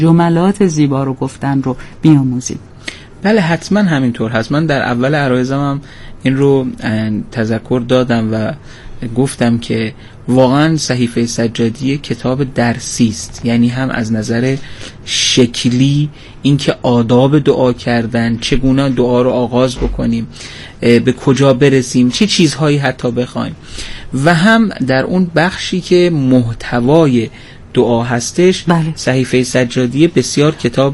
جملات زیبا رو گفتن رو بیاموزیم. بله حتما همینطور هست. من در اول عرایزم هم این رو تذکر دادم و گفتم که واقعا صحیفه سجادی کتاب درسی است، یعنی هم از نظر شکلی اینکه آداب دعا کردن، چگونه دعا رو آغاز بکنیم، به کجا برسیم، چه چیزهایی حتی بخوایم، و هم در اون بخشی که محتوای دعا هستش. بله. صحیفه سجادی بسیار کتاب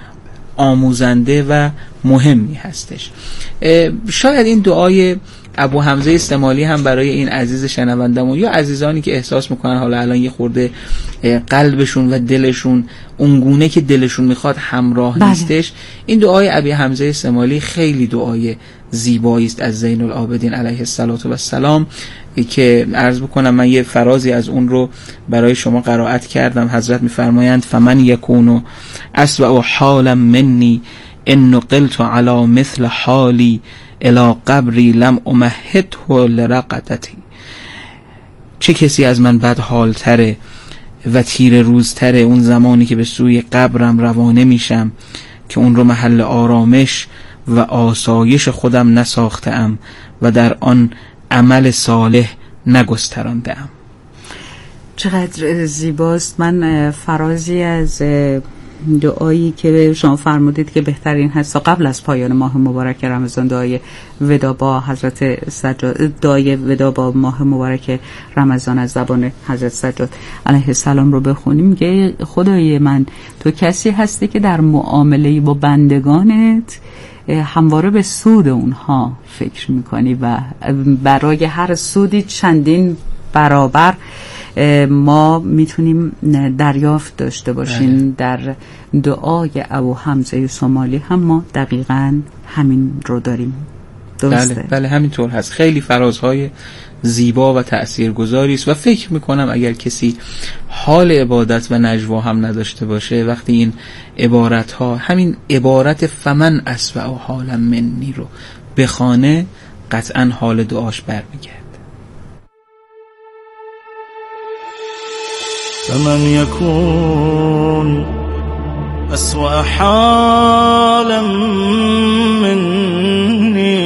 آموزنده و مهمی هستش. شاید این دعای ابو حمزه استمالی هم برای این عزیز شنوندمون یا عزیزانی که احساس میکنن حالا الان یه خورده قلبشون و دلشون اونگونه که دلشون میخواد همراه نیستش، این دعای ابی حمزه استمالی خیلی دعای زیبایی است از زین العابدین علیه السلام که عرض بکنم من یه فرازی از اون رو برای شما قرائت کردم. حضرت میفرمایند فمن یکونو اسوأ حالا منی ان نقلت علی مثل حالی الی قبری لم امهده لرقدتی. چه کسی از من بد حالتره و تیر روزتره اون زمانی که به سوی قبرم روانه میشم که اون رو محل آرامش و آسایش خودم نساختم و در آن عمل صالح نگستراندم. چقدر زیباست. من فرازی از دعایی که شما فرمودید که بهترین هست قبل از پایان ماه مبارک رمضان، دعای ودا با حضرت سجاد، دعای ودا با ماه مبارک رمضان از زبان حضرت سجاد علیه السلام رو بخونیم که خدای من تو کسی هستی که در معامله با بندگانت همواره به سود اونها فکر میکنی و برای هر سودی چندین برابر ما میتونیم دریافت داشته باشیم. در دعای ابو حمزه استمالی هم ما دقیقاً همین رو داریم. درسته؟ بله همینطور هست. خیلی فرازهای زیبا و تأثیرگذاری است و فکر میکنم اگر کسی حال عبادت و نجوا هم نداشته باشه، وقتی این عبارت ها، همین عبارت فمن اسوأ حالا منی رو بخونه، قطعاً حال دعاش برمیگرد. فمن يكون أسوأ حالا مني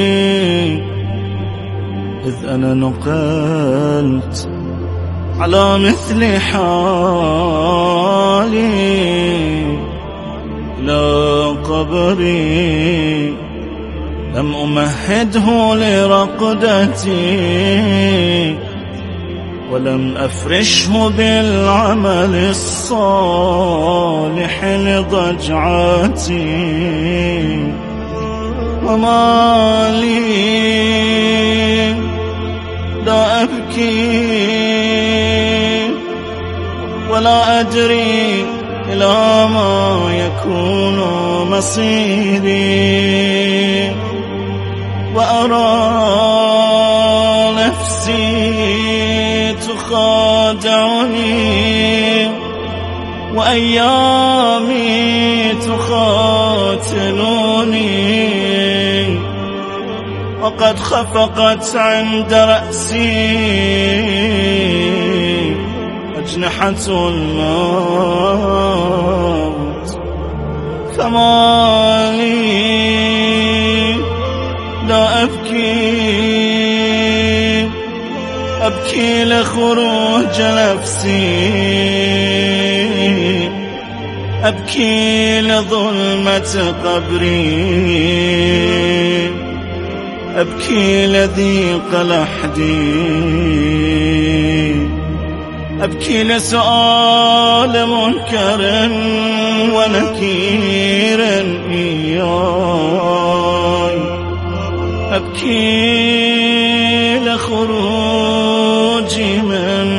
إذ أنا نقلت على مثل حالي لا قبري لم أمهده لرقدتي ولم أفرشه بالعمل الصالح لضجعتي وما لي لا أبكي ولا أدري إلى ما يكون مصيري وأرى نفسي تخادعني وأيامي تخاتلوني وقد خفقت عند رأسي أجنحة الموت فما لي لا أبكي لخروج نفسي أبكي لظلمة قبري أبكي لضيق لحدي أبكي لسؤال منكر ونكير إياي أبكي لخروجي من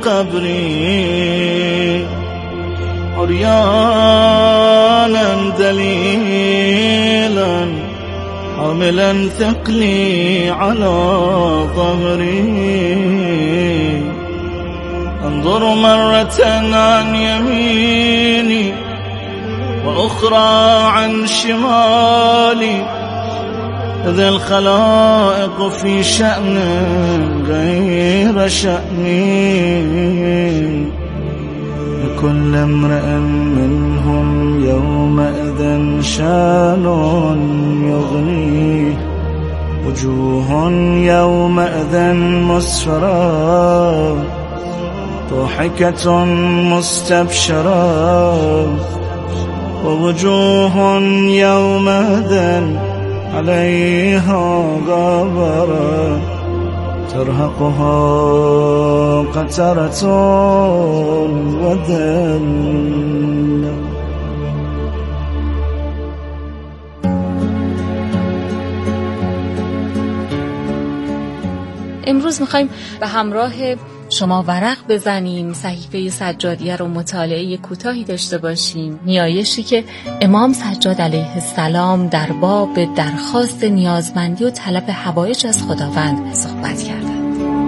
قبري عريانا دليلا حاملا ثقلي على ظهري انظر مرة عن يميني وأخرى عن شمالي ذا الخلائق في شأن غير شأني لكل امرئ منهم يومئذ شان يغنيه وجوه يومئذ مسفرة ضاحكة مستبشرة ووجوه يومئذ عليها غبرة ترهقها قترة وذل. امروز میخوایم به همراه شما ورق بزنیم، صحیفه سجادیه رو مطالعه کوتاهی داشته باشیم، نیایشی که امام سجاد علیه السلام در باب درخواست نیازمندی و طلب حوایج از خداوند صحبت کردند.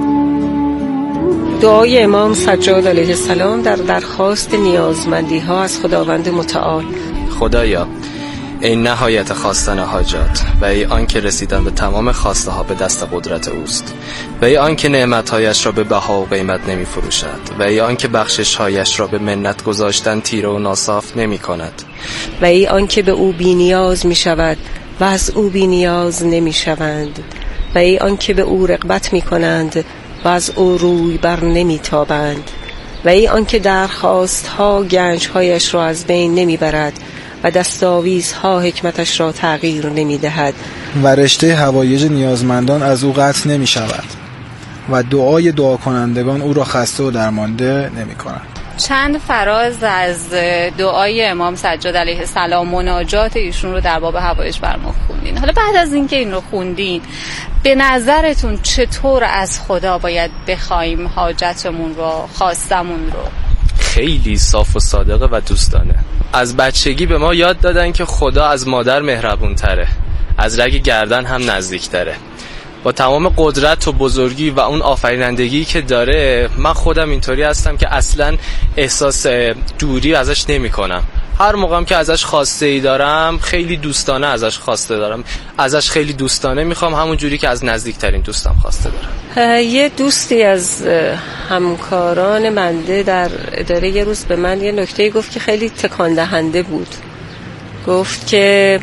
دعای امام سجاد علیه السلام در درخواست نیازمندی ها از خداوند متعال. خدایا، ای نهایت خواستن حاجات و ای آن که رسیدن به تمام خواسته ها به دست قدرت اوست و ای آن که نعمتهایش را به بها و قیمت نمی فروشد و ای آن که بخششهایش را به منت گذاشتن تیره و ناصاف نمی کند و ای آن که به او بی نیاز می شود و از او بی نیاز نمی شوند و ای آن که به او رغبت می کنند و از او روی بر نمی تابند و ای آن که درخواست ها گنج هایش را از بین نمی برد و دستاویزها حکمتش را تغییر نمی دهد و رشته حوایج نیازمندان از او قطع نمی شود و دعای دعا کنندگان او را خسته و درمانده نمی کند. چند فراز از دعای امام سجاد علیه السلام، مناجات ایشون رو در باب حوایج برام خوندین. حالا بعد از اینکه این رو خوندین، به نظرتون چطور از خدا باید بخوایم حاجتمون رو، خواستمون رو؟ خیلی صاف و صادقه و دوستانه. از بچگی به ما یاد دادن که خدا از مادر مهربون تره، از رگ گردن هم نزدیک تره. با تمام قدرت و بزرگی و اون آفرینندگی که داره، من خودم اینطوری هستم که اصلا احساس دوری ازش نمی کنم. هر موقعم که ازش خواسته ای دارم، خیلی دوستانه ازش خواسته دارم، ازش خیلی دوستانه میخوام، همون جوری که از نزدیکترین دوستم خواسته دارم. یه دوستی از همکاران بنده در اداره یه روز به من یه نکته گفت که خیلی تکان دهنده بود. گفت که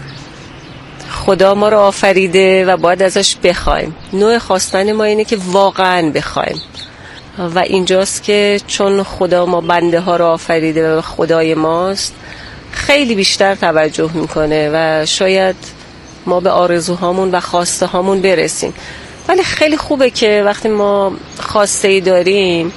خدا ما رو آفریده و باید ازش بخوایم. نوع خواستن ما اینه که واقعا بخوایم و اینجاست که چون خدا ما بنده ها رو آفریده و خدای ماست، خیلی بیشتر توجه میکنه و شاید ما به آرزوهامون و خواسته هامون برسیم. ولی خیلی خوبه که وقتی ما خواسته ای داریم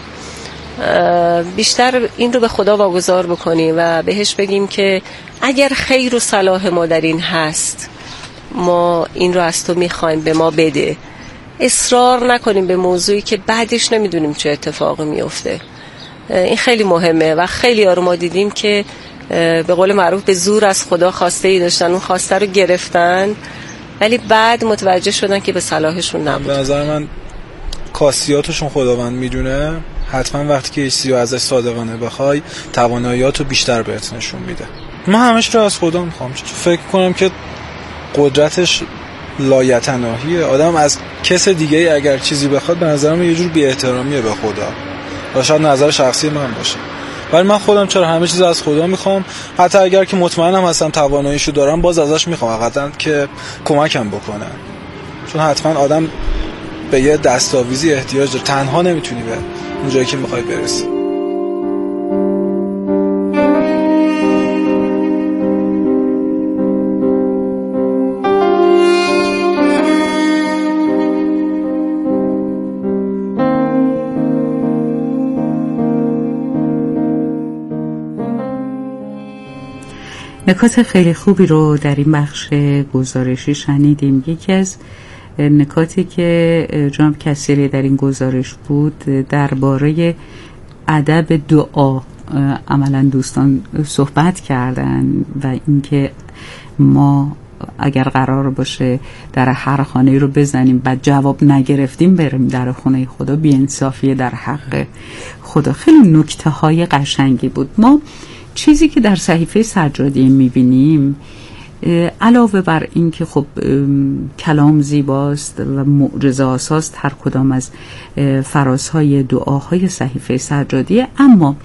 بیشتر این رو به خدا واگذار بکنیم و بهش بگیم که اگر خیر و صلاح ما در این هست، ما این رو از تو میخوایم، به ما بده. اصرار نکنیم به موضوعی که بعدش نمیدونیم چه اتفاقی میفته. این خیلی مهمه و خیلی ها رو ما دیدیم که به قول معروف به زور از خدا خواسته ای داشتن، اون خواسته رو گرفتن ولی بعد متوجه شدن که به صلاحشون نبود. به نظر من خاصیاتشون خداوند میدونه. حتما وقتی که یه چیزی ازش صادقانه بخوای، تواناییاتو بیشتر بهت نشون میده. من همش رو از خدا میخوام، چون فکر کنم که قدرتش لایتناهیه. آدم از کس دیگه اگر چیزی بخواد، به نظرم یه جور بی احترامیه به خدا. و شاید نظر شخصی من باشه، ولی من خودم چرا همه چیز از خدا میخوام، حتی اگر که مطمئنم هستم تواناییشو دارم، باز ازش میخوام حقیقتا که کمکم بکنه. چون حتما آدم به یه دستاویزی احتیاج داره، تنها نمیتونی به اون جایی که میخوای برسی. نکات خیلی خوبی رو در این بخش گزارشی شنیدیم. یکی از نکاتی که جناب کثیری در این گزارش بود درباره ادب دعا عملا دوستان صحبت کردن و اینکه ما اگر قرار باشه در هر خانه رو بزنیم بعد جواب نگرفتیم بریم در خانه خدا، بی‌انصافیه در حق خدا. خیلی نکته های قشنگی بود. ما چیزی که در صحیفه سجادیه میبینیم علاوه بر این که خب کلام زیباست و معجزه آساست هر کدام از فرازهای دعاهای صحیفه سجادیه، اما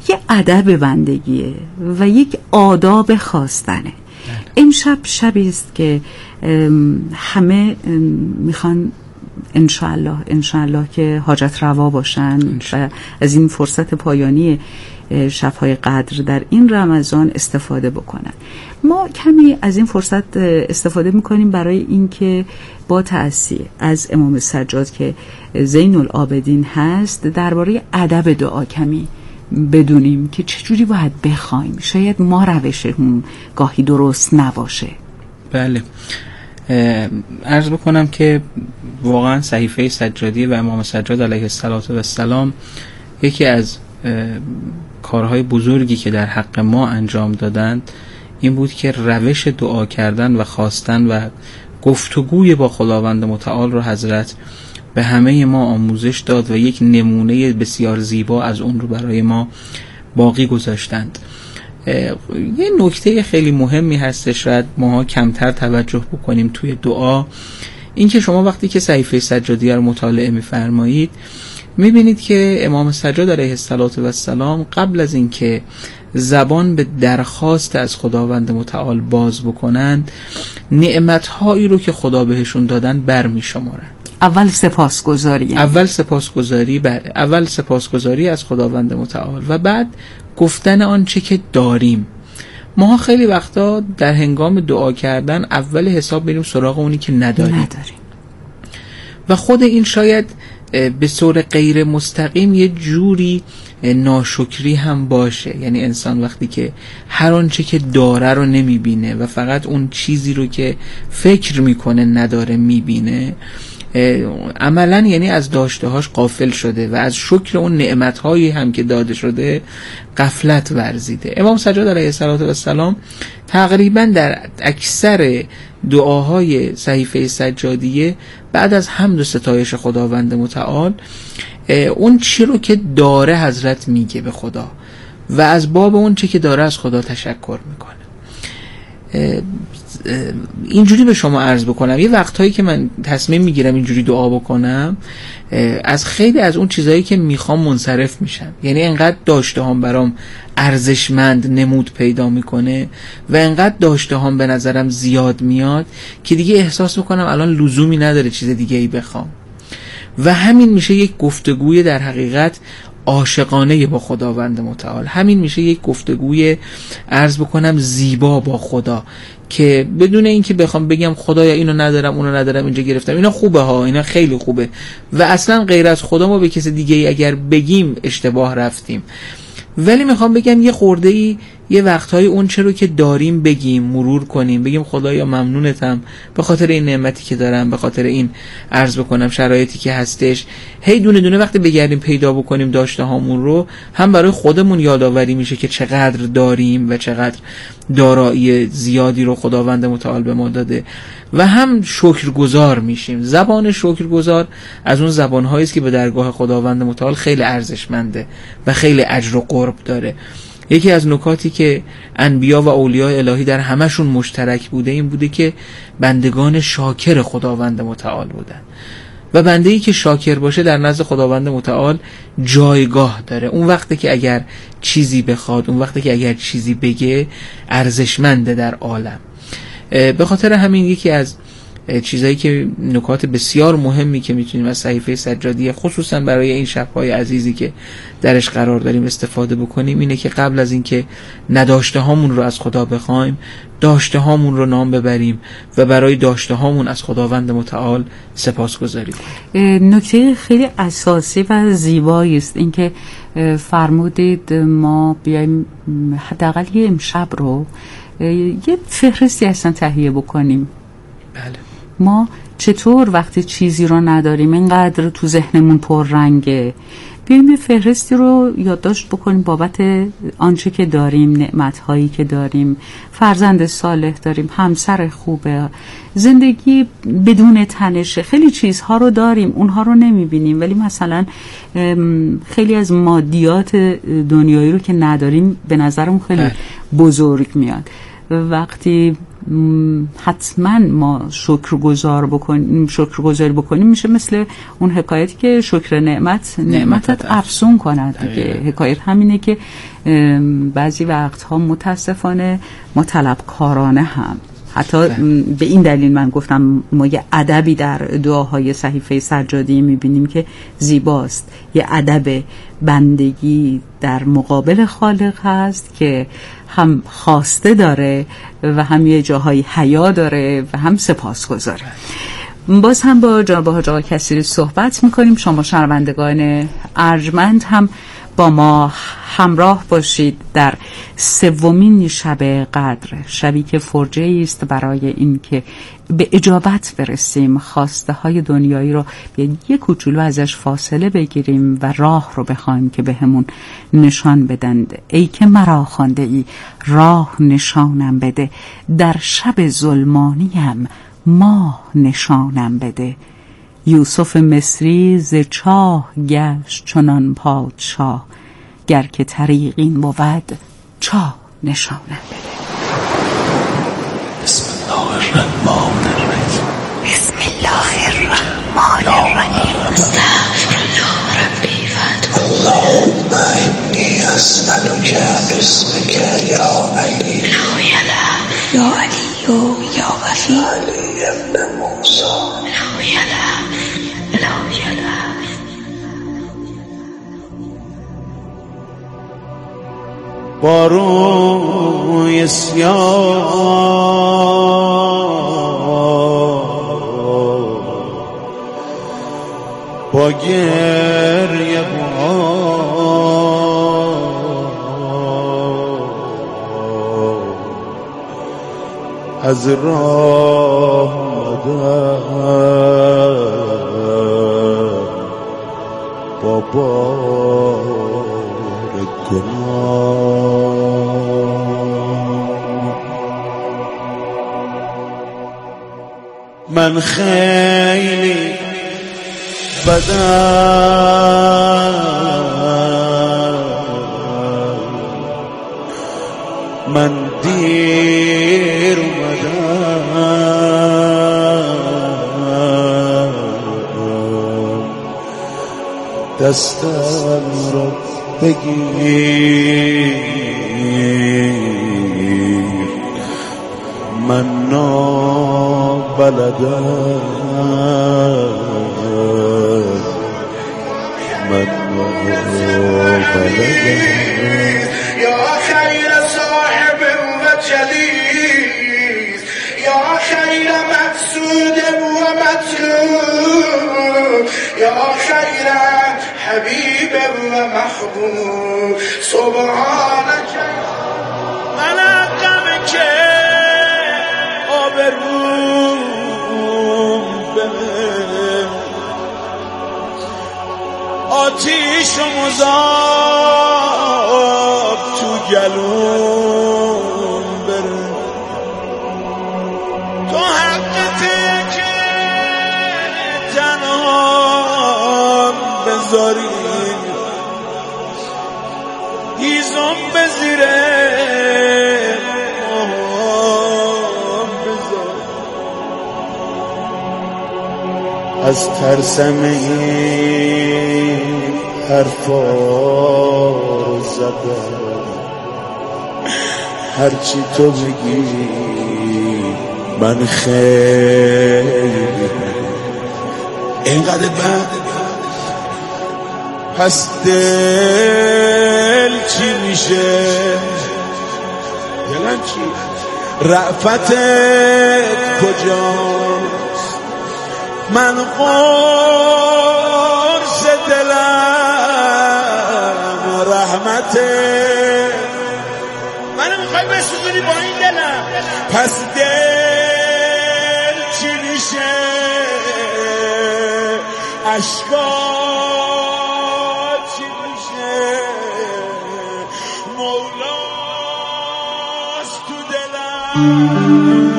یه ادب بندگیه و یک آداب خواستنه. امشب شبی است که همه میخوان انشاءالله که حاجت روا باشن و از این فرصت پایانی شب‌های قدر در این رمضان استفاده بکنن. ما کمی از این فرصت استفاده میکنیم برای اینکه با تأثیر از امام سجاد که زین العابدین هست درباره ادب دعا کمی بدونیم که چجوری باید بخوایم. شاید ما روشمون گاهی درست نباشه. بله، عرض بکنم که واقعا صحیفه سجادی و امام سجاد علیه السلام یکی از کارهای بزرگی که در حق ما انجام دادند این بود که روش دعا کردن و خواستن و گفتگوی با خداوند متعال رو حضرت به همه ما آموزش داد و یک نمونه بسیار زیبا از اون رو برای ما باقی گذاشتند. یه نکته خیلی مهمی هست شاید ما کمتر توجه بکنیم توی دعا، این که شما وقتی که صحیفه سجادیه رو مطالعه می‌فرمایید می‌بینید که امام سجاد علیه السلام قبل از اینکه زبان به درخواست از خداوند متعال باز بکنند نعمت‌هایی رو که خدا بهشون دادن برمی‌شمارند. اول سپاسگزاری از خداوند متعال و بعد گفتن آنچه که داریم. ما خیلی وقتا در هنگام دعا کردن اول حساب بریم سراغ اونی که نداریم و خود این شاید به صورت غیر مستقیم یه جوری ناشکری هم باشه. یعنی انسان وقتی که هر آنچه که داره رو نمیبینه و فقط اون چیزی رو که فکر میکنه نداره میبینه، عملا یعنی از داشتهاش غافل شده و از شکر اون نعمتهایی هم که داده شده غفلت ورزیده. امام سجاد علیه السلام تقریبا در اکثر دعاهای صحیفه سجادیه بعد از حمد و ستایش خداوند متعال اون چی رو که داره حضرت میگه به خدا و از باب اون چی که داره از خدا تشکر میکنه. اینجوری به شما عرض بکنم یه وقتهایی که من تصمیم میگیرم اینجوری دعا بکنم از خیلی از اون چیزایی که میخوام منصرف میشم. یعنی انقدر داشته هم برام ارزشمند نمود پیدا میکنه و انقدر داشته هم به نظرم زیاد میاد که دیگه احساس میکنم الان لزومی نداره چیز دیگه ای بخوام و همین میشه یک گفتگوی در حقیقت عاشقانه با خداوند متعال. همین میشه یک گفتگوی عرض بکنم زیبا با خدا که بدون اینکه بخوام بگم خدایا اینو ندارم اونو ندارم اینجا گرفتم، اینا خوبه ها، اینا خیلی خوبه و اصلا غیر از خدا ما به کسی دیگه ای اگر بگیم اشتباه رفتیم، ولی میخوام بگم یه خورده‌ای یه وقتهای اون چه رو که داریم بگیم، مرور کنیم، بگیم خدایا ممنونتم به خاطر این نعمتی که دارم، به خاطر این عرض بکنم شرایطی که هستش. هی دونه دونه وقتی بگردیم پیدا بکنیم داشته هامون رو، هم برای خودمون یادآوری میشه که چقدر داریم و چقدر دارایی زیادی رو خداوند متعال به ما داده و هم شکرگزار میشیم. زبان شکرگزار از اون زبان‌هایی است که به درگاه خداوند متعال خیلی ارزشمنده و خیلی اجر و قرب داره. یکی از نکاتی که انبیا و اولیاء الهی در همشون مشترک بوده این بوده که بندگان شاکر خداوند متعال بودن و بنده‌ای که شاکر باشه در نزد خداوند متعال جایگاه داره. اون وقتی که اگر چیزی بخواد، اون وقتی که اگر چیزی بگه ارزشمنده در عالم. به خاطر همین یکی از چیزایی که نکات بسیار مهمی که میتونیم از صحیفه سجادیه خصوصا برای این شب‌های عزیزی که درش قرار داریم استفاده بکنیم اینه که قبل از اینکه نداشته هامون رو از خدا بخوایم، داشته هامون رو نام ببریم و برای داشته هامون از خداوند متعال سپاسگزاری کنیم. نکته خیلی اساسی و زیبایی است اینکه فرمودید ما بیایم حداقل یه امشب رو یه فهرستی اصلا تهیه بکنیم. بله. ما چطور وقتی چیزی رو نداریم اینقدر تو ذهنمون پر رنگه، بیایم یه فهرستی رو یادداشت بکنیم بابت آنچه که داریم، نعمت‌هایی که داریم، فرزند صالح داریم، همسر خوبه، زندگی بدون تنشه، خیلی چیزها رو داریم اونها رو نمیبینیم، ولی مثلا خیلی از مادیات دنیایی رو که نداریم به نظرمون خیلی بزرگ میاد وقتی حتما ما شکرگزاری بکنیم میشه مثل اون حکایتی که شکر نعمتت افزون کند دیگه. حکایت همینه که بعضی وقتها متاسفانه ما طلبکارانه هم حتی به این دلیل من گفتم ما یه ادبی در دعاهای صحیفه سجادی میبینیم که زیباست، یه ادب بندگی در مقابل خالق هست که هم خواسته داره و هم یه جاهای حیا داره و هم سپاسگزاره. باز هم با جناب حاج آقا کثیری صحبت میکنیم. شما شنوندگان ارجمند هم با ما همراه باشید در سومین شب قدر، شبی که فرجه‌ای است برای این که به اجابت برسیم، خواسته های دنیایی رو یه کوچولو ازش فاصله بگیریم و راه رو بخوایم که به همون نشان بدند. ای که مرا خوانده ای راه نشانم بده، در شب ظلمانیم ماه نشانم بده. یوسف مصری ز چاه گشت چنان پادشاه، گر که طریق این بود چاه نشانم بده. بسم الله الرحمن الرحیم. بسم الله الرحمن الرحیم. استغفر الله ربی و اتوب اللهم انی اسألک باسمک یا علی یا علی یا وفی علی ابن موسی با روی سیاه با گریه از راه مدد با بار گناه. من خیلی بدم، من دیر اومدم، دستم را بگیر، من نابلدم، من نابلدم. یا خیر صاحب و جلیس، یا خیر مقصود و مطلوب، یا خیر حبیب و محبوب. سبحانک من غم که آبروم بره، آتیش و مذاب تو گلوم بره. تو حقته که تنها بذاری، هیزم به زیره از ترسم این حرفا رو زدم، هرچی تو بگی من خیلی اینقدر بد. پس دل چی میشه؟ دلم چی؟ رأفتت کجاست؟ من قرص دلم رحمته، منو میخوای بسوزونی با این دلم. پس دل چی میشه؟ عشقا چی میشه؟ مولاست تو دلم.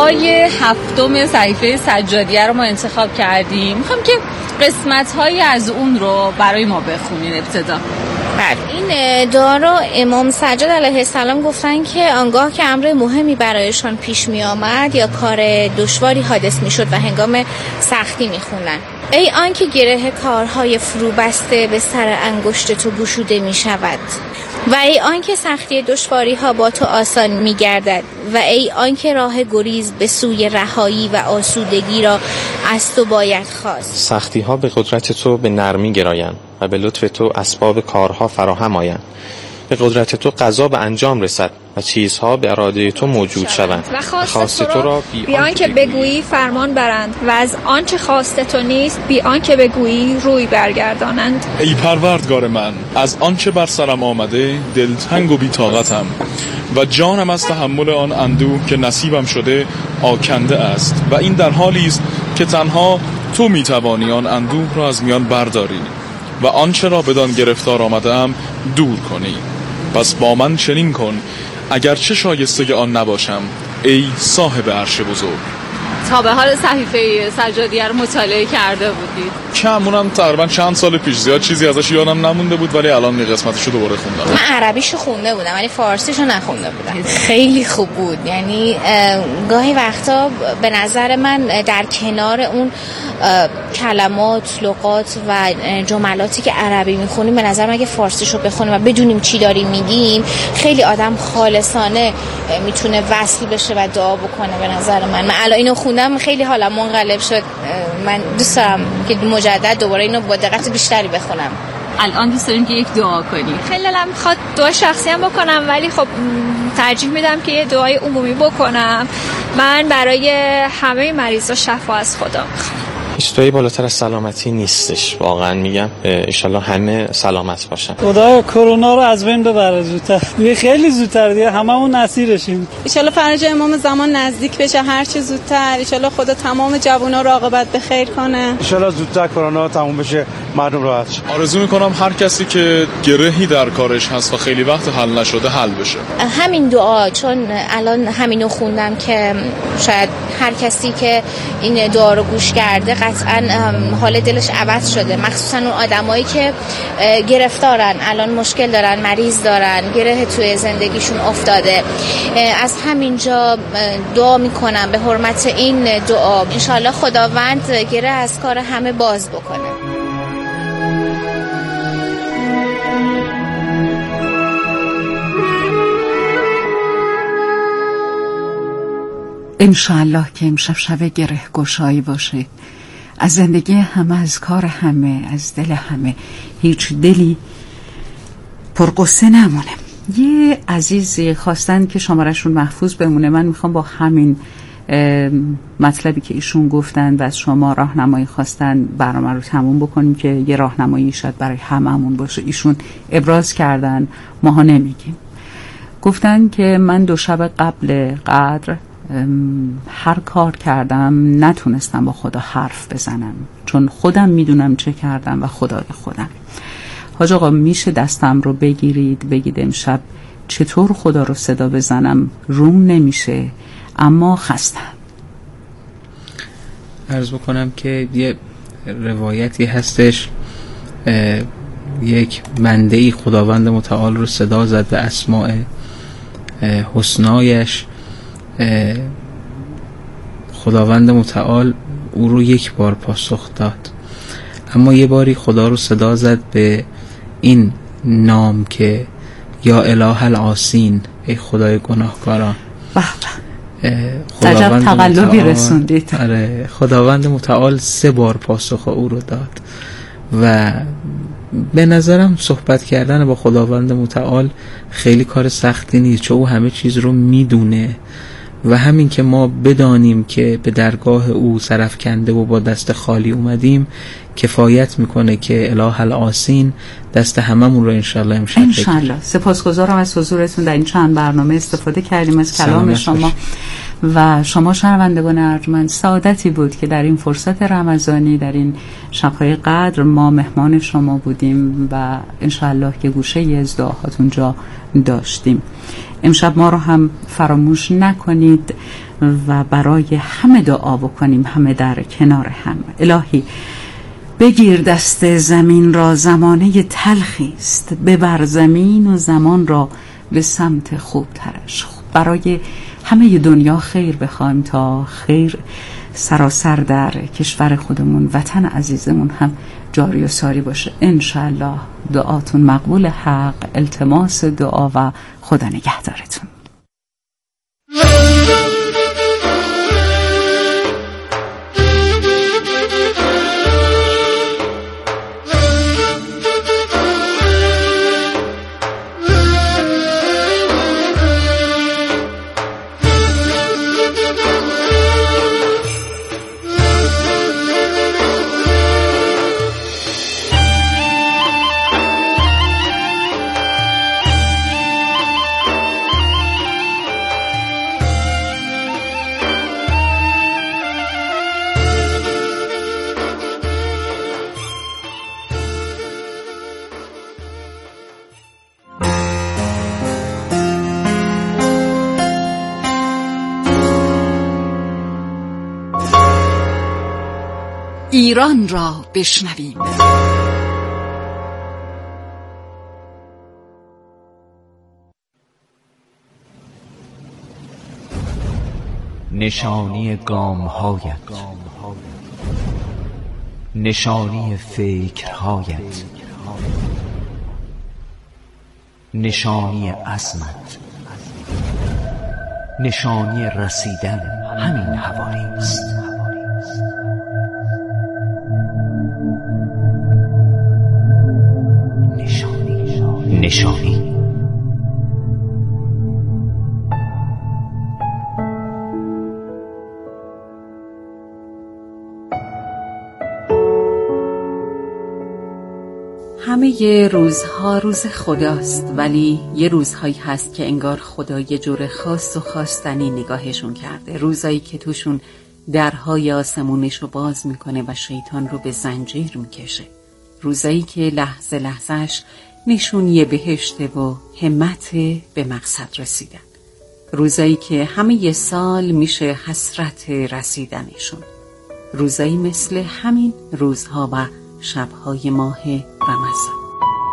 دعای 7 صحیفه سجادیه رو ما انتخاب کردیم. میخوام که قسمت‌هایی از اون رو برای ما بخونین ابتدا. این دعا رو امام سجاد علیه السلام گفتن که آنگاه که امر مهمی برایشان پیش می آمد یا کار دشواری حادث می شد و هنگام سختی می خوندن: ای آن که گره کارهای فرو بسته به سر انگشت تو گشوده می شود، و ای آن که سختی دشواری ها با تو آسان می گردد، و ای آن که راه گریز به سوی رهایی و آسودگی را از تو باید خواست. سختی ها به قدرت تو به نرمی گرایند و به لطف تو اسباب کارها فراهم آیند. به قدرت تو قضا به انجام رسد و چیزها به اراده تو موجود شوند و خواست تو را بی آنکه بگویی فرمان برند و از آنچه خواست تو نیست بی آنکه بگویی روی برگردانند. ای پروردگار من، از آنچه بر سرم آمده دلتنگ و بی‌طاقتم و جانم از تحمل آن اندوه که نصیبم شده آکنده است و این در حالی است که تنها تو میتوانی آن اندوه را از میان برداری و آنچه را بدان گرفتار آمدم دور کنی. پس با من چنین کن اگرچه شایسته آن نباشم ای صاحب عرش بزرگ. تا به حال صحیفه سجادیه رو مطالعه کرده بودید؟ کمونم تقریبا چند سال پیش، زیاد چیزی ازش یادم نمونده بود، ولی الان یه قسمتشو دوباره خوندم. من عربیشو خونده بودم ولی فارسیشو نخونده بودم. خیلی خوب بود. یعنی گاهی وقتا به نظر من در کنار اون کلمات، لغات و جملاتی که عربی میخونیم، به نظر من اگه فارسیشو بخونیم و بدونیم چی داریم میگیم، خیلی آدم خالصانه میتونه وصل بشه و دعا بکنه. به نظر من الان اینو خوندم خیلی حالم منقلب شد. من دوست دارم که مجدد دوباره اینو با دقت بیشتری بخونم. الان دوست داریم که یک دعا کنیم. خیلی دلم میخواد دعا شخصی هم بکنم، ولی خب ترجیح میدم که یه دعای عمومی بکنم. من برای همه مریضا شفا از خدا میخوام. هیچ دعایی بالاتر از سلامتی نیستش، واقعا میگم. انشالله همه سلامت باشن. خدایا کرونا رو از بین ببره زودتر، دیگه خیلی زودتر، دیگه هممون اسیرشیم. انشالله فرج امام زمان نزدیک بشه هر چه زودتر. انشالله خدا تمام جوونا رو عاقبت به خیر کنه. انشالله زودتر کرونا تموم بشه، مردم راحت شه. آرزو میکنم هر کسی که گرهی در کارش هست و خیلی وقت حل نشده حل بشه. همین دعا، چون الان همینو خوندم که شاید هر کسی که این دعا رو گوش کرده قطعا حال دلش عوض شده، مخصوصا اون آدمایی که گرفتارن، الان مشکل دارن، مریض دارن، گره توی زندگیشون افتاده. از همینجا دعا میکنم به حرمت این دعا انشالله خداوند گره از کار همه باز بکنه. انشاءالله که امشب شب گره گشایی باشه، از زندگی همه، از کار همه، از دل همه هیچ دلی پرقصه نمونه. یه عزیزی خواستن که شمارهشون محفوظ بمونه. من میخوام با همین مطلبی که ایشون گفتن و از شما راهنمایی خواستن برنامه رو تموم بکنیم که یه راهنمایی شاید برای هممون باشه. ایشون ابراز کردن، ماها نمیگیم. گفتن که من 2 شب قبل قدر هر کار کردم نتونستم با خدا حرف بزنم، چون خودم میدونم چه کردم و خدای خودم. حاج آقا میشه دستم رو بگید امشب چطور خدا رو صدا بزنم؟ روم نمیشه اما خستم. عرض بکنم که یه روایتی هستش، یک بنده‌ای خداوند متعال رو صدا زد به اسماء حسنایش. خداوند متعال او رو 1 بار پاسخ داد، اما یه باری خدا رو صدا زد به این نام که یا اله العاصین، ای خدای گناهکاران. عجب تقلبی رسوندید. آره، خداوند متعال 3 بار پاسخ او رو داد و به نظرم صحبت کردن با خداوند متعال خیلی کار سختی نیست، چون او همه چیز رو میدونه و همین که ما بدانیم که به درگاه او سرفکنده و با دست خالی اومدیم کفایت میکنه که اله العاصین دست هممون رو انشالله امشب بگیره. سپاسگزارم از حضورتون در این چند برنامه. استفاده کردیم از کلام شما و شما شنوندگان ارجمند، سعادتی بود که در این فرصت رمضانی، در این شب‌های قدر ما مهمان شما بودیم و انشاءالله که گوشه از دعاهاتون جا داشتیم. امشب ما رو هم فراموش نکنید و برای همه دعا بکنیم، همه در کنار هم. الهی بگیر دست زمین را، زمانه تلخی است، ببر زمین و زمان را به سمت خوب ترش. برای همه دنیا خیر بخوایم تا خیر سراسر در کشور خودمون، وطن عزیزمون هم جاری و ساری باشه. انشاءالله دعاتون مقبول حق. التماس دعا و خدا نگهدارتون. ایران را بشنویم. نشانی گام‌هایت، نشانی فکرهایت، نشانی عزمت، نشانی رسیدن همین حوالی است. نشانی همه روزها روز خداست، ولی یه روزهایی هست که انگار خدا یه جور خاص و خواستنی نگاهشون کرده. روزایی که توشون درهای آسمونشو باز میکنه و شیطان رو به زنجیر میکشه. روزایی که لحظه لحظهش نشونی بهشته و همت به مقصد رسیدن. روزایی که همه سال میشه حسرت رسیدنشون. روزایی مثل همین روزها و شبهای ماه رمضان.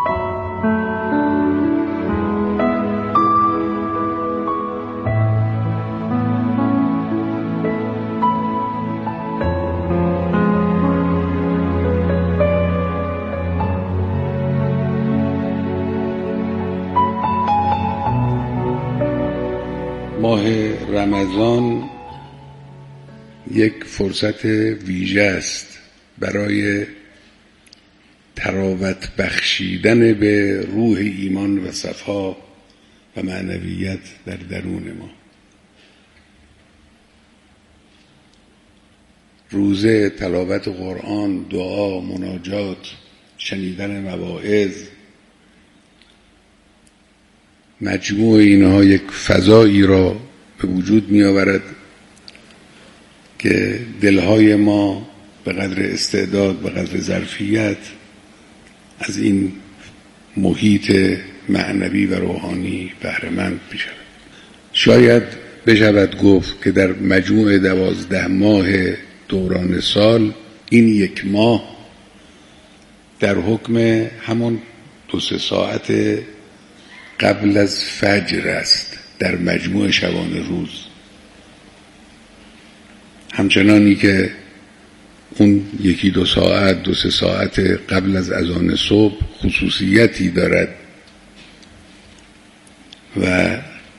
ماه رمضان یک فرصت ویژه است برای تراوت بخشیدن به روح ایمان و صفا و معنویت در درون ما. روزه تلاوت قرآن، دعا، مناجات، شنیدن مواعظ، مجموع اینها یک فضایی را به وجود می آورد که دلهای ما به قدر استعداد، به قدر ظرفیت از این محیط معنوی و روحانی بهره‌مند بشود. شاید بشود گفت که در مجموع 12 ماه دوران سال این یک ماه در حکم همون 2-3 ساعت قبل از فجر است در مجموع شبانه روز، همچنانی که اون 1-2 ساعت 2-3 ساعت قبل از اذان صبح خصوصیتی دارد و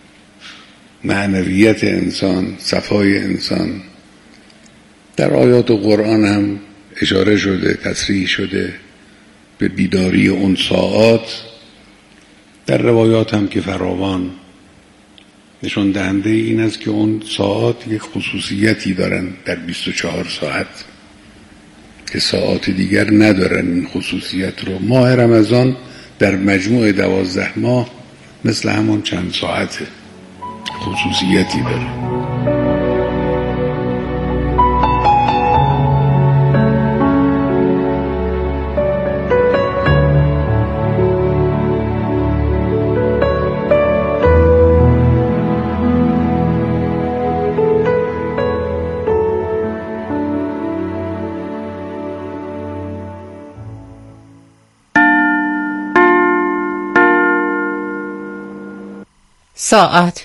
معنویت انسان، صفای انسان در آیات قرآن هم اشاره شده، تصریح شده به بیداری اون ساعات. در روایات هم که فراوان نشون دهنده این است که اون ساعات یک خصوصیتی دارن در 24 ساعت که ساعات دیگر ندارن این خصوصیت رو. ماه رمضان در مجموع 12 ماه مثل همون چند ساعت خصوصیتی داره. ساعت